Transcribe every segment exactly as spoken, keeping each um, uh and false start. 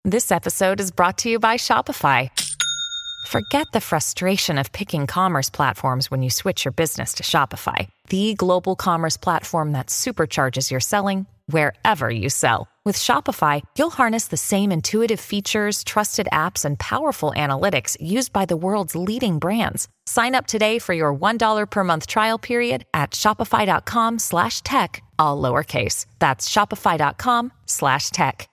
This episode is brought to you by Shopify. Forget the frustration of picking commerce platforms when you switch your business to Shopify, the global commerce platform that supercharges your selling wherever you sell. With Shopify, you'll harness the same intuitive features, trusted apps, and powerful analytics used by the world's leading brands. Sign up today for your one dollar per month trial period at shopify.com slash tech, all lowercase. That's shopify.com slash tech.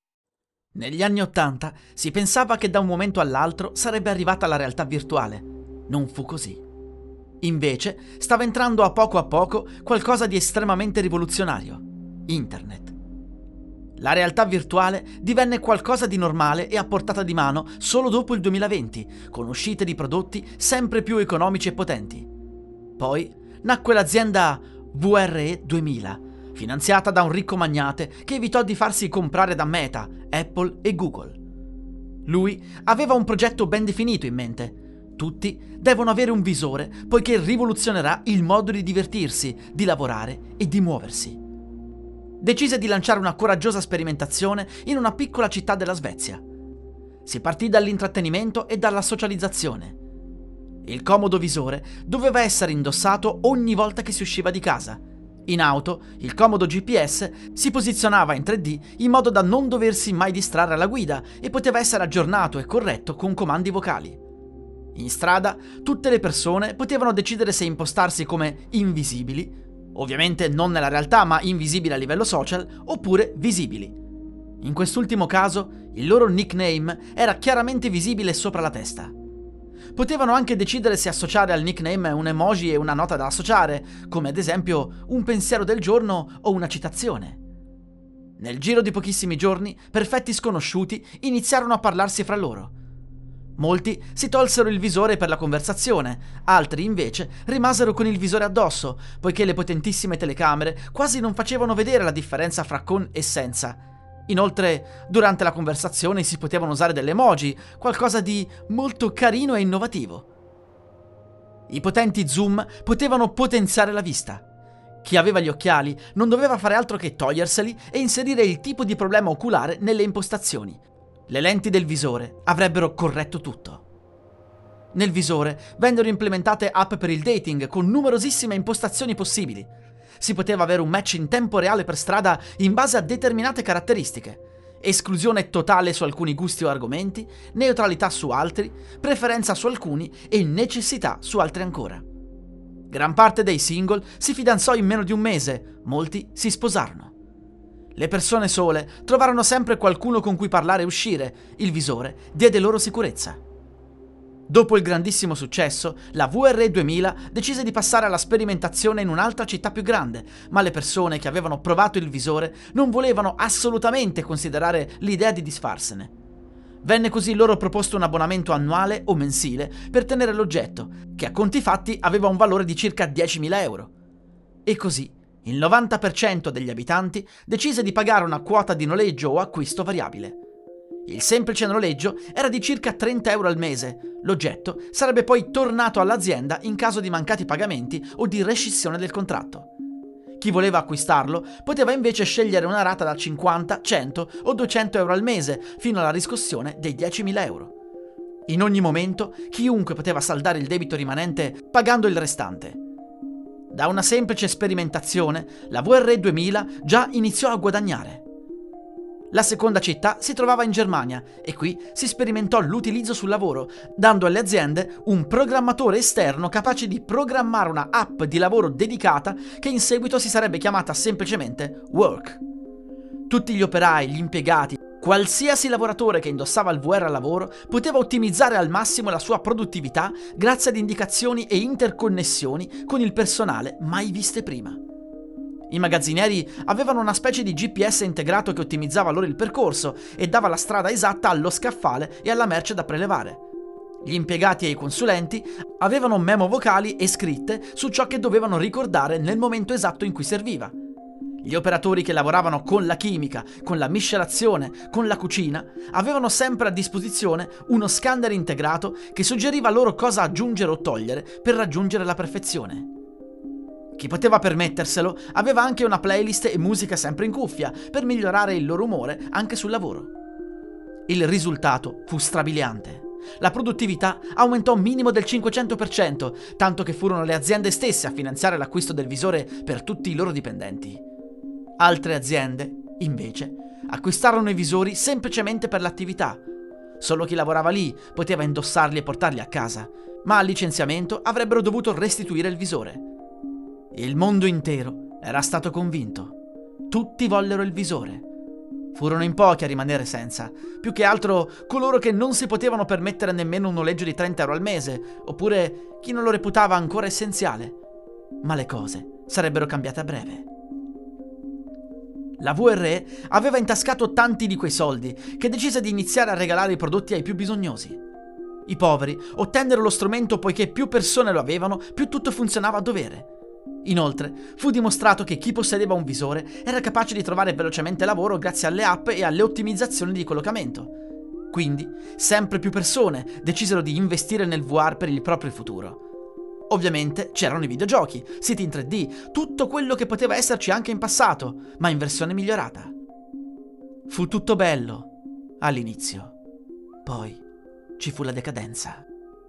Negli anni Ottanta si pensava che da un momento all'altro sarebbe arrivata la realtà virtuale. Non fu così. Invece, stava entrando a poco a poco qualcosa di estremamente rivoluzionario: Internet. La realtà virtuale divenne qualcosa di normale e a portata di mano solo dopo il duemilaventi, con uscite di prodotti sempre più economici e potenti. Poi nacque l'azienda V R E duemila, finanziata da un ricco magnate che evitò di farsi comprare da Meta, Apple e Google. Lui aveva un progetto ben definito in mente. Tutti devono avere un visore, poiché rivoluzionerà il modo di divertirsi, di lavorare e di muoversi. Decise di lanciare una coraggiosa sperimentazione in una piccola città della Svezia. Si partì dall'intrattenimento e dalla socializzazione. Il comodo visore doveva essere indossato ogni volta che si usciva di casa. In auto, il comodo G P S si posizionava in tre D in modo da non doversi mai distrarre alla guida e poteva essere aggiornato e corretto con comandi vocali. In strada, tutte le persone potevano decidere se impostarsi come invisibili, ovviamente non nella realtà ma invisibili a livello social, oppure visibili. In quest'ultimo caso, il loro nickname era chiaramente visibile sopra la testa. Potevano anche decidere se associare al nickname un emoji e una nota da associare, come ad esempio un pensiero del giorno o una citazione. Nel giro di pochissimi giorni, perfetti sconosciuti iniziarono a parlarsi fra loro. Molti si tolsero il visore per la conversazione, altri invece rimasero con il visore addosso, poiché le potentissime telecamere quasi non facevano vedere la differenza fra con e senza. Inoltre, durante la conversazione si potevano usare delle emoji, qualcosa di molto carino e innovativo. I potenti zoom potevano potenziare la vista. Chi aveva gli occhiali non doveva fare altro che toglierseli e inserire il tipo di problema oculare nelle impostazioni. Le lenti del visore avrebbero corretto tutto. Nel visore vennero implementate app per il dating con numerosissime impostazioni possibili. Si poteva avere un match in tempo reale per strada in base a determinate caratteristiche. Esclusione totale su alcuni gusti o argomenti, neutralità su altri, preferenza su alcuni e necessità su altri ancora. Gran parte dei single si fidanzò in meno di un mese, molti si sposarono. Le persone sole trovarono sempre qualcuno con cui parlare e uscire, il visore diede loro sicurezza. Dopo il grandissimo successo, la V R E duemila decise di passare alla sperimentazione in un'altra città più grande, ma le persone che avevano provato il visore non volevano assolutamente considerare l'idea di disfarsene. Venne così loro proposto un abbonamento annuale o mensile per tenere l'oggetto, che a conti fatti aveva un valore di circa diecimila euro. E così il novanta per cento degli abitanti decise di pagare una quota di noleggio o acquisto variabile. Il semplice noleggio era di circa trenta euro al mese, l'oggetto sarebbe poi tornato all'azienda in caso di mancati pagamenti o di rescissione del contratto. Chi voleva acquistarlo poteva invece scegliere una rata da cinquanta, cento o duecento euro al mese fino alla riscossione dei diecimila euro. In ogni momento chiunque poteva saldare il debito rimanente pagando il restante. Da una semplice sperimentazione, la V R E duemila già iniziò a guadagnare. La seconda città si trovava in Germania e qui si sperimentò l'utilizzo sul lavoro, dando alle aziende un programmatore esterno capace di programmare una app di lavoro dedicata che in seguito si sarebbe chiamata semplicemente Work. Tutti gli operai, gli impiegati, qualsiasi lavoratore che indossava il V R al lavoro poteva ottimizzare al massimo la sua produttività grazie ad indicazioni e interconnessioni con il personale mai viste prima. I magazzinieri avevano una specie di G P S integrato che ottimizzava loro il percorso e dava la strada esatta allo scaffale e alla merce da prelevare. Gli impiegati e i consulenti avevano memo vocali e scritte su ciò che dovevano ricordare nel momento esatto in cui serviva. Gli operatori che lavoravano con la chimica, con la miscelazione, con la cucina, avevano sempre a disposizione uno scanner integrato che suggeriva loro cosa aggiungere o togliere per raggiungere la perfezione. Chi poteva permetterselo aveva anche una playlist e musica sempre in cuffia per migliorare il loro umore anche sul lavoro. Il risultato fu strabiliante. La produttività aumentò un minimo del cinquecento per cento, tanto che furono le aziende stesse a finanziare l'acquisto del visore per tutti i loro dipendenti. Altre aziende, invece, acquistarono i visori semplicemente per l'attività. Solo chi lavorava lì poteva indossarli e portarli a casa, ma al licenziamento avrebbero dovuto restituire il visore. Il mondo intero era stato convinto. Tutti vollero il visore. Furono in pochi a rimanere senza, più che altro coloro che non si potevano permettere nemmeno un noleggio di trenta euro al mese, oppure chi non lo reputava ancora essenziale. Ma le cose sarebbero cambiate a breve. La V R E aveva intascato tanti di quei soldi che decise di iniziare a regalare i prodotti ai più bisognosi. I poveri ottennero lo strumento poiché più persone lo avevano, più tutto funzionava a dovere. Inoltre, fu dimostrato che chi possedeva un visore era capace di trovare velocemente lavoro grazie alle app e alle ottimizzazioni di collocamento. Quindi, sempre più persone decisero di investire nel V R per il proprio futuro. Ovviamente c'erano i videogiochi, siti in tre D, tutto quello che poteva esserci anche in passato, ma in versione migliorata. Fu tutto bello all'inizio, poi ci fu la decadenza.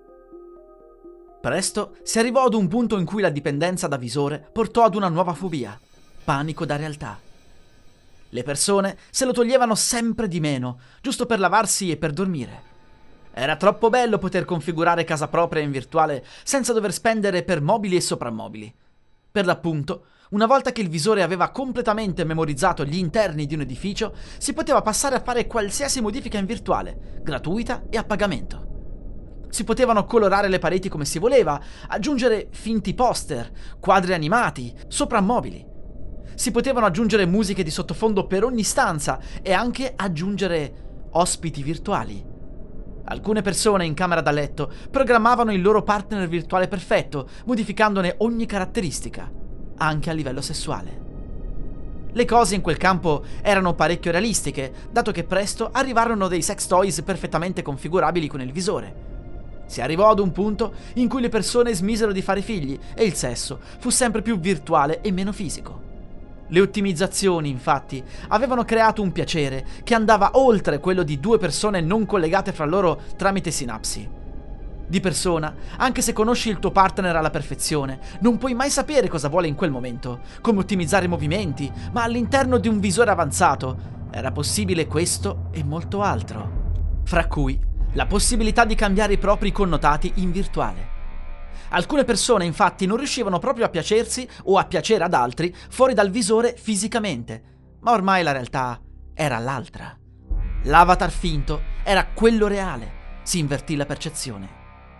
Presto si arrivò ad un punto in cui la dipendenza da visore portò ad una nuova fobia: panico da realtà. Le persone se lo toglievano sempre di meno, giusto per lavarsi e per dormire. Era troppo bello poter configurare casa propria in virtuale senza dover spendere per mobili e soprammobili. Per l'appunto, una volta che il visore aveva completamente memorizzato gli interni di un edificio, si poteva passare a fare qualsiasi modifica in virtuale, gratuita e a pagamento. Si potevano colorare le pareti come si voleva, aggiungere finti poster, quadri animati, soprammobili. Si potevano aggiungere musiche di sottofondo per ogni stanza e anche aggiungere ospiti virtuali. Alcune persone in camera da letto programmavano il loro partner virtuale perfetto, modificandone ogni caratteristica, anche a livello sessuale. Le cose in quel campo erano parecchio realistiche, dato che presto arrivarono dei sex toys perfettamente configurabili con il visore. Si arrivò ad un punto in cui le persone smisero di fare figli e il sesso fu sempre più virtuale e meno fisico. Le ottimizzazioni, infatti, avevano creato un piacere che andava oltre quello di due persone non collegate fra loro tramite sinapsi. Di persona, anche se conosci il tuo partner alla perfezione, non puoi mai sapere cosa vuole in quel momento, come ottimizzare i movimenti, ma all'interno di un visore avanzato era possibile questo e molto altro, fra cui la possibilità di cambiare i propri connotati in virtuale. Alcune persone infatti non riuscivano proprio a piacersi o a piacere ad altri fuori dal visore fisicamente, ma ormai la realtà era l'altra. L'avatar finto era quello reale, si invertì la percezione.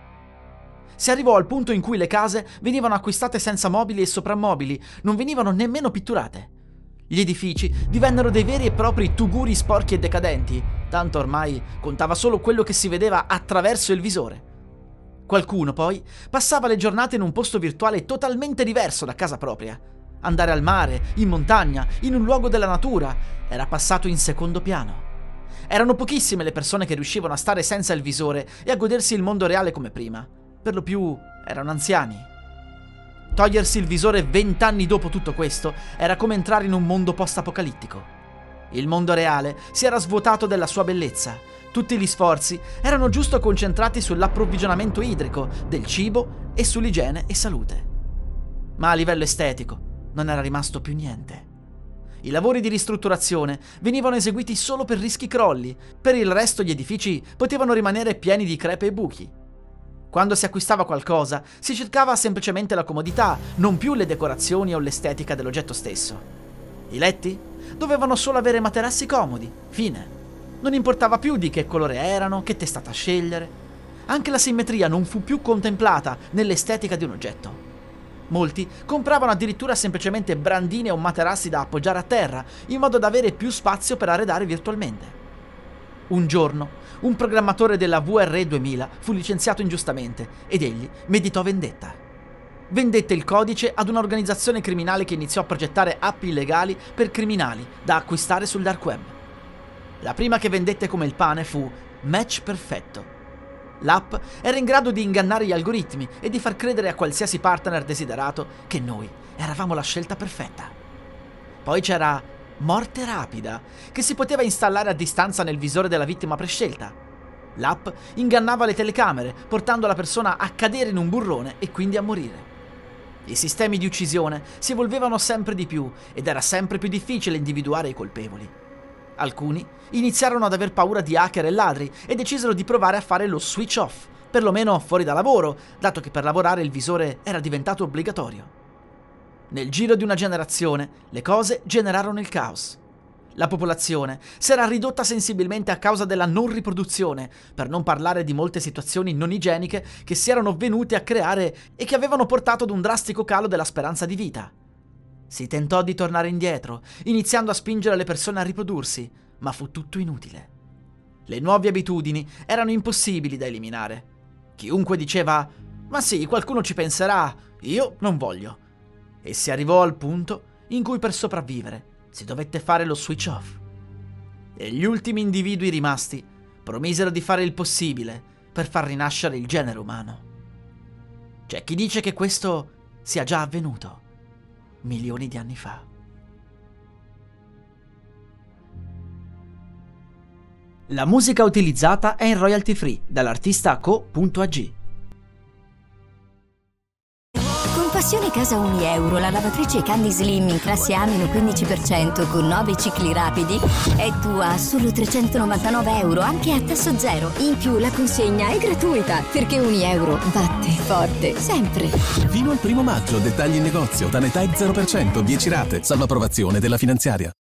Si arrivò al punto in cui le case venivano acquistate senza mobili e soprammobili, non venivano nemmeno pitturate. Gli edifici divennero dei veri e propri tuguri sporchi e decadenti, tanto ormai contava solo quello che si vedeva attraverso il visore. Qualcuno, poi, passava le giornate in un posto virtuale totalmente diverso da casa propria. Andare al mare, in montagna, in un luogo della natura, era passato in secondo piano. Erano pochissime le persone che riuscivano a stare senza il visore e a godersi il mondo reale come prima. Per lo più erano anziani. Togliersi il visore vent'anni dopo tutto questo era come entrare in un mondo post-apocalittico. Il mondo reale si era svuotato della sua bellezza. Tutti gli sforzi erano giusto concentrati sull'approvvigionamento idrico, del cibo e sull'igiene e salute. Ma a livello estetico non era rimasto più niente. I lavori di ristrutturazione venivano eseguiti solo per rischi crolli, per il resto gli edifici potevano rimanere pieni di crepe e buchi. Quando si acquistava qualcosa, si cercava semplicemente la comodità, non più le decorazioni o l'estetica dell'oggetto stesso. I letti dovevano solo avere materassi comodi, fine. Non importava più di che colore erano, che testata scegliere. Anche la simmetria non fu più contemplata nell'estetica di un oggetto. Molti compravano addirittura semplicemente brandine o materassi da appoggiare a terra, in modo da avere più spazio per arredare virtualmente. Un giorno, un programmatore della V R E duemila fu licenziato ingiustamente ed egli meditò vendetta. Vendette il codice ad un'organizzazione criminale che iniziò a progettare app illegali per criminali da acquistare sul dark web. La prima che vendette come il pane fu Match Perfetto. L'app era in grado di ingannare gli algoritmi e di far credere a qualsiasi partner desiderato che noi eravamo la scelta perfetta. Poi c'era Morte rapida, che si poteva installare a distanza nel visore della vittima prescelta. L'app ingannava le telecamere, portando la persona a cadere in un burrone e quindi a morire. I sistemi di uccisione si evolvevano sempre di più ed era sempre più difficile individuare i colpevoli. Alcuni iniziarono ad aver paura di hacker e ladri e decisero di provare a fare lo switch off, perlomeno fuori da lavoro, dato che per lavorare il visore era diventato obbligatorio. Nel giro di una generazione, le cose generarono il caos. La popolazione si era ridotta sensibilmente a causa della non riproduzione, per non parlare di molte situazioni non igieniche che si erano venute a creare e che avevano portato ad un drastico calo della speranza di vita. Si tentò di tornare indietro, iniziando a spingere le persone a riprodursi, ma fu tutto inutile. Le nuove abitudini erano impossibili da eliminare. Chiunque diceva «Ma sì, qualcuno ci penserà, io non voglio». E si arrivò al punto in cui per sopravvivere si dovette fare lo switch off. E gli ultimi individui rimasti promisero di fare il possibile per far rinascere il genere umano. C'è chi dice che questo sia già avvenuto milioni di anni fa. La musica utilizzata è in royalty free dall'artista co punto a g. Con Passione Casa Unieuro, la lavatrice Candy Slim in classe A meno quindici per cento con nove cicli rapidi è tua a solo trecentonovantanove euro anche a tasso zero. In più la consegna è gratuita perché Unieuro batte forte sempre. Fino al primo maggio, dettagli in negozio, Tanetech zero per cento, dieci rate, salvo approvazione della finanziaria.